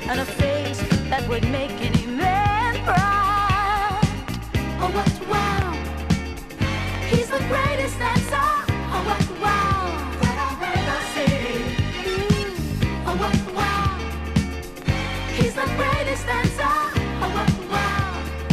and a face that would make any man proud. Oh, what wow! He's the greatest dancer. Oh, what wow! That I've ever seen. Oh, what wow! He's the greatest dancer. Oh, what wow!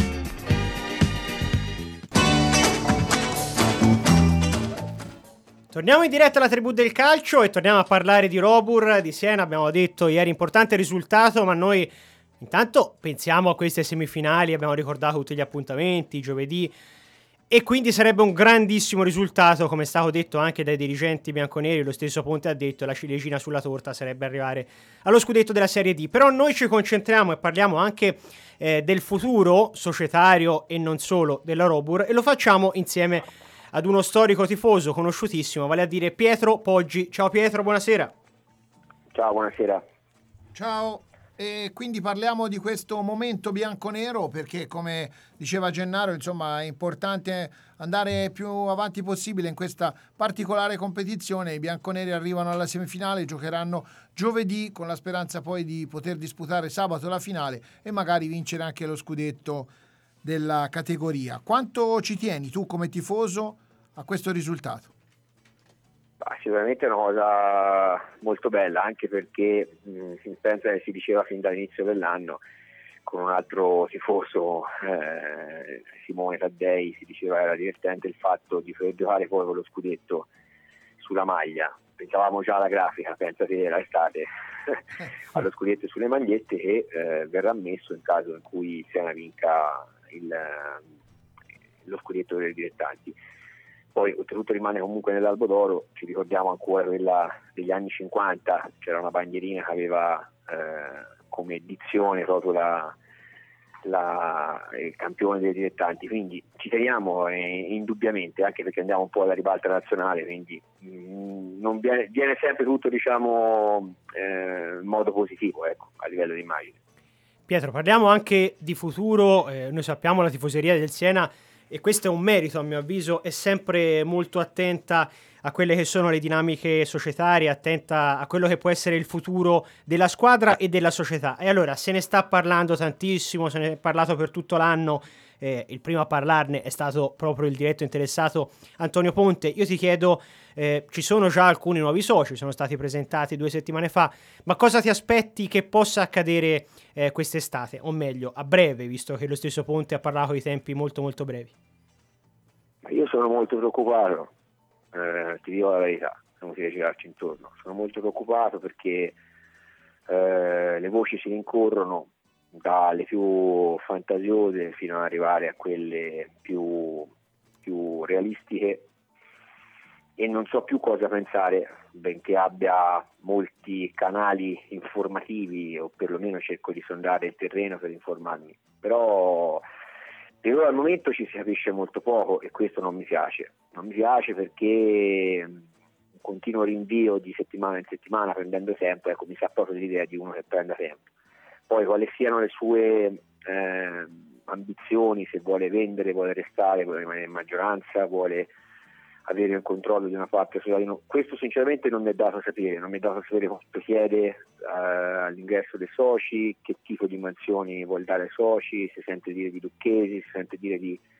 Torniamo in diretta alla Tribù del Calcio e torniamo a parlare di Robur, di Siena. Abbiamo detto ieri importante risultato, ma noi intanto pensiamo a queste semifinali, abbiamo ricordato tutti gli appuntamenti, giovedì, e quindi sarebbe un grandissimo risultato, come è stato detto anche dai dirigenti bianconeri. Lo stesso Ponte ha detto la ciliegina sulla torta sarebbe arrivare allo scudetto della Serie D. Però noi ci concentriamo e parliamo anche del futuro societario e non solo della Robur, e lo facciamo insieme ad uno storico tifoso conosciutissimo, vale a dire Pietro Poggi. Ciao Pietro, buonasera. Ciao, buonasera. Ciao, e quindi parliamo di questo momento bianconero perché, come diceva Gennaro, insomma, è importante andare più avanti possibile in questa particolare competizione. I bianconeri arrivano alla semifinale, giocheranno giovedì con la speranza poi di poter disputare sabato la finale e magari vincere anche lo scudetto della categoria. Quanto ci tieni tu come tifoso a questo risultato? Sicuramente è una cosa molto bella, anche perché penso che si diceva fin dall'inizio dell'anno con un altro tifoso, Simone Taddei, si diceva era divertente il fatto di poter giocare poi con lo scudetto sulla maglia. Pensavamo già alla grafica, pensate l'estate, allo scudetto sulle magliette che verrà messo in caso in cui Siena vinca lo scudetto dei dilettanti. Poi oltretutto rimane comunque nell'albo d'oro. Ci ricordiamo ancora quella degli anni 50, c'era una bandierina che aveva come edizione proprio il campione dei dilettanti, quindi ci teniamo indubbiamente, anche perché andiamo un po' alla ribalta nazionale, quindi non viene sempre tutto, diciamo, in modo positivo, ecco, a livello di immagine. Pietro, parliamo anche di futuro. Noi sappiamo la tifoseria del Siena, e questo è un merito a mio avviso, è sempre molto attenta a quelle che sono le dinamiche societarie, attenta a quello che può essere il futuro della squadra e della società. E allora se ne sta parlando tantissimo, se ne è parlato per tutto l'anno. Il primo a parlarne è stato proprio il diretto interessato Antonio Ponte. Io ti chiedo, ci sono già alcuni nuovi soci, sono stati presentati 2 settimane fa, ma cosa ti aspetti che possa accadere quest'estate, o meglio a breve, visto che lo stesso Ponte ha parlato di tempi molto molto brevi? Io sono molto preoccupato, ti dico la verità, non si deve girarci intorno. Sono molto preoccupato perché le voci si rincorrono dalle più fantasiose fino ad arrivare a quelle più realistiche, e non so più cosa pensare, benché abbia molti canali informativi, o perlomeno cerco di sondare il terreno per informarmi. Però per ora al momento ci si capisce molto poco e questo non mi piace. Non mi piace perché un continuo rinvio di settimana in settimana, prendendo tempo, ecco, mi sa proprio l'idea di uno che prenda tempo. Poi quali siano le sue ambizioni, se vuole vendere, vuole restare, vuole rimanere in maggioranza, vuole avere il controllo di una parte societaria, questo sinceramente non mi è dato sapere. Non mi è dato sapere quanto chiede all'ingresso dei soci, che tipo di mansioni vuol dare ai soci, si sente dire di lucchesi, si sente dire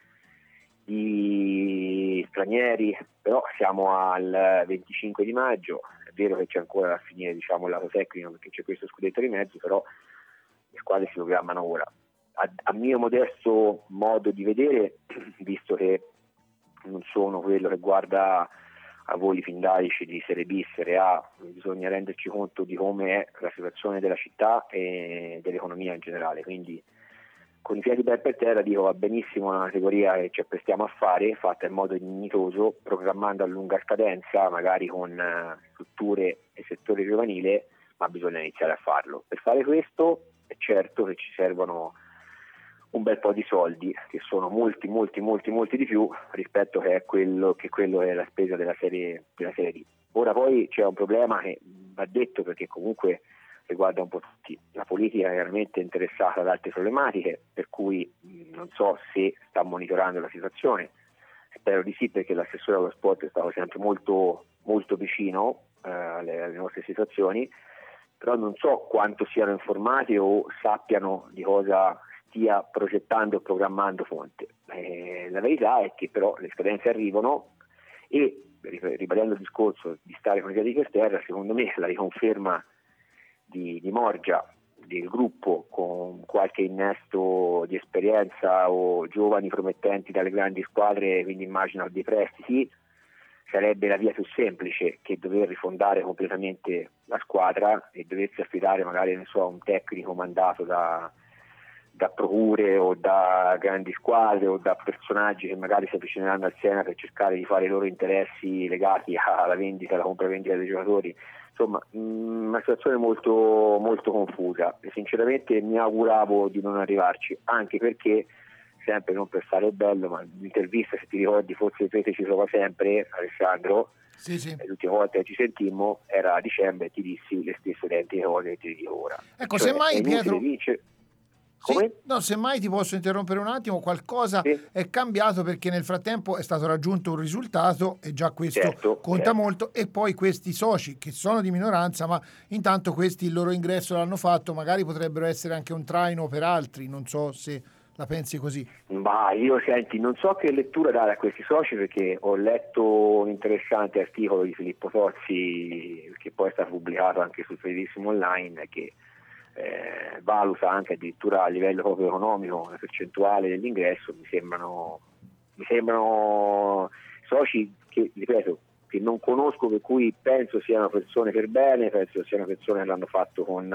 di stranieri. Però siamo al 25 di maggio, è vero che c'è ancora da finire, diciamo, il lato tecnico perché c'è questo scudetto di mezzo, però le squadre si programmano ora. A mio modesto modo di vedere, visto che non sono quello che guarda a voli pindarici di Serie B, Serie A, bisogna renderci conto di come è la situazione della città e dell'economia in generale. Quindi con i piedi ben per terra dico va benissimo una categoria che ci apprestiamo a fare, fatta in modo dignitoso, programmando a lunga scadenza, magari con strutture e settore giovanile, ma bisogna iniziare a farlo. Per fare questo è certo che ci servono un bel po' di soldi, che sono molti di più rispetto che quello è la spesa della serie D. Ora poi c'è un problema che va detto, perché comunque riguarda un po' tutti. La politica è chiaramente interessata ad altre problematiche, per cui non so se sta monitorando la situazione. Spero di sì, perché l'assessore allo sport è stato sempre molto, molto vicino alle nostre situazioni. però non so quanto siano informati o sappiano di cosa stia progettando o programmando Fonte. La verità è che però le scadenze arrivano e, ribadendo il discorso di stare con i piedi per terra, secondo me la riconferma di Morgia, del gruppo, con qualche innesto di esperienza o giovani promettenti dalle grandi squadre, quindi immagino dei prestiti, sarebbe la via più semplice che dover rifondare completamente la squadra e doversi affidare magari a un tecnico mandato da procure o da grandi squadre o da personaggi che magari si avvicineranno al Siena per cercare di fare i loro interessi legati alla vendita, alla compravendita dei giocatori. Insomma, una situazione molto, molto confusa e sinceramente mi auguravo di non arrivarci, anche perché, sempre non per fare bello, ma l'intervista, se ti ricordi, forse il Rete ci trova sempre, Alessandro, sì. l'ultima volta che ci sentimmo era a dicembre e ti dissi le stesse identiche cose che ti dico ora. Ecco, semmai Pietro... Come? Sì, no, semmai ti posso interrompere un attimo, qualcosa è cambiato perché nel frattempo è stato raggiunto un risultato e già questo conta molto, e poi questi soci che sono di minoranza, ma intanto questi il loro ingresso l'hanno fatto, magari potrebbero essere anche un traino per altri, non so se la pensi così. Ma io senti, non so che lettura dare a questi soci, perché ho letto un interessante articolo di Filippo Tozzi che poi è stato pubblicato anche sul Fedelissimo Online, che valuta anche addirittura a livello proprio economico la percentuale dell'ingresso. Mi sembrano soci che, ripeto, che non conosco, per cui penso siano persone per bene, penso siano persone che l'hanno fatto con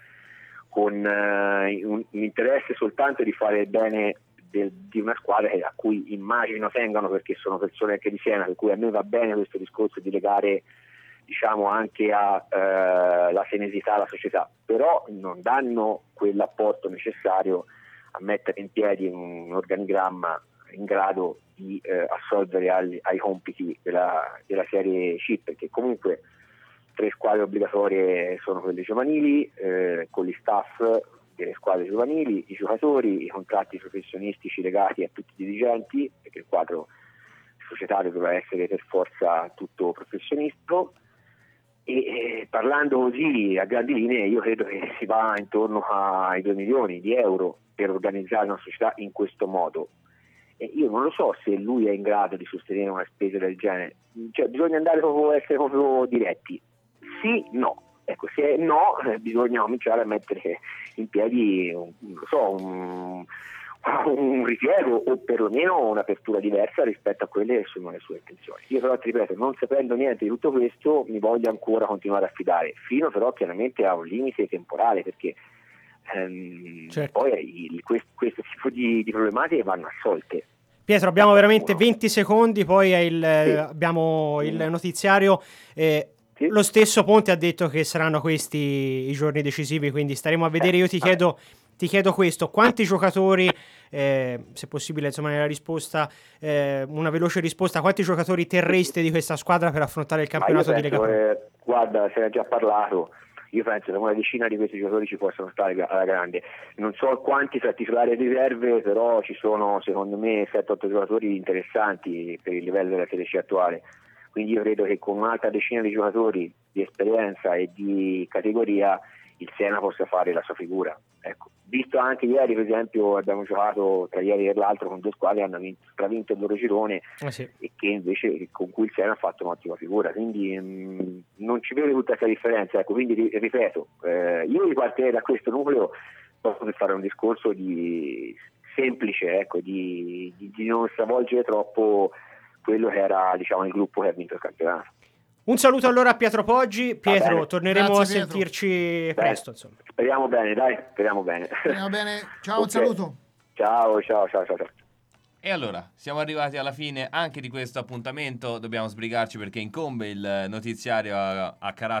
un interesse soltanto di fare il bene di una squadra a cui immagino tengano, perché sono persone anche di Siena, per cui a me va bene questo discorso di legare, diciamo, anche la senesità alla società, però non danno quell'apporto necessario a mettere in piedi un organigramma in grado di assolvere ai compiti della Serie C, perché comunque 3 squadre obbligatorie sono quelle giovanili, con gli staff delle squadre giovanili, i giocatori, i contratti professionistici legati a tutti i dirigenti, perché il quadro societario dovrà essere per forza tutto professionistico. E parlando così a grandi linee, io credo che si va intorno ai 2 milioni di euro per organizzare una società in questo modo, e io non lo so se lui è in grado di sostenere una spesa del genere. Cioè, bisogna essere proprio diretti, sì, no. Ecco, se no, bisogna cominciare a mettere in piedi un ripiego o perlomeno un'apertura diversa rispetto a quelle che sono le sue intenzioni. Io però ti ripeto, non sapendo niente di tutto questo, mi voglio ancora continuare a fidare, fino però chiaramente a un limite temporale, perché certo, poi questo tipo di problematiche vanno assolte. Pietro, abbiamo veramente 20 secondi, poi abbiamo il notiziario. Sì. Lo stesso Ponte ha detto che saranno questi i giorni decisivi, quindi staremo a vedere. Io ti chiedo questo: quanti giocatori, se possibile, insomma, nella risposta, una veloce risposta, quanti giocatori terreste di questa squadra per affrontare il campionato di Lega Pro? Guarda, se ne è già parlato. Io penso che una decina di questi giocatori ci possono stare alla grande. Non so quanti tra titolari e riserve, però ci sono secondo me 7-8 giocatori interessanti per il livello della Serie C attuale. Quindi io credo che con un'altra decina di giocatori di esperienza e di categoria il Siena possa fare la sua figura. Ecco. Visto anche ieri, per esempio, abbiamo giocato tra ieri e l'altro con 2 squadre che hanno stravinto il loro girone, sì, e che invece con cui il Siena ha fatto un'ottima figura. Quindi non ci vedo tutta questa differenza. Ecco, quindi ripeto, io ripartirei da questo nucleo proprio per fare un discorso semplice, ecco, di non stravolgere troppo quello che era, diciamo, il gruppo che ha vinto il campionato. Un saluto allora a Pietro Poggi. Pietro, torneremo Grazie, a sentirci presto. Insomma. Speriamo bene, dai, speriamo bene. Ciao, un saluto. Ciao. E allora, siamo arrivati alla fine anche di questo appuntamento. Dobbiamo sbrigarci perché incombe il notiziario a carattere